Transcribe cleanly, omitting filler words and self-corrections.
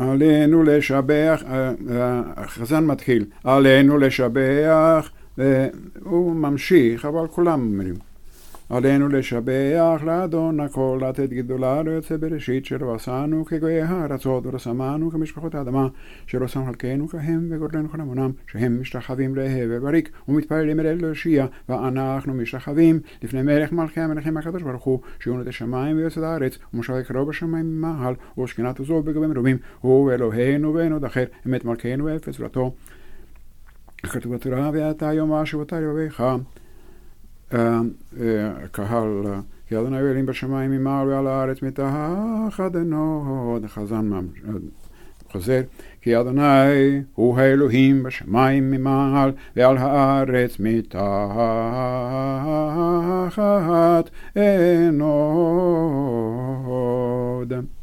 עלינו לשבח, החזן מתחיל, עלינו לשבח, והוא ממשיך, אבל כולם אומרים. עלינו לשבח לאדון הכל, לתת גדולה ליוצא בראשית, שלא עשנו כגויי הארצות, ולא שמנו כמשפחות האדמה, שלא שם חלקנו כהם וגודלנו כל המונם, שהם משתחווים להבל בריק, ומתפללים אל להושיע, ואנחנו משתחווים לפני מלך מלכי המלכים הקדוש ברוך הוא, שיונת השמיים ויוצאת הארץ, ומושבי קרוב בשמיים ממעל, ושכינת עזו בגבי מרובים, הוא אלוהינו ואין עוד אחר, אמת מלכנו ואפס ולתו. כתוב בתורה, ואתה יום השבותה לבביך. קהל, כי אדוני אלוהים בשמיים ממעל ועל הארץ מתחת עינו. החזן חוזר, כי אדוני הוא האלוהים בשמיים ממעל ועל הארץ מתחת עינו.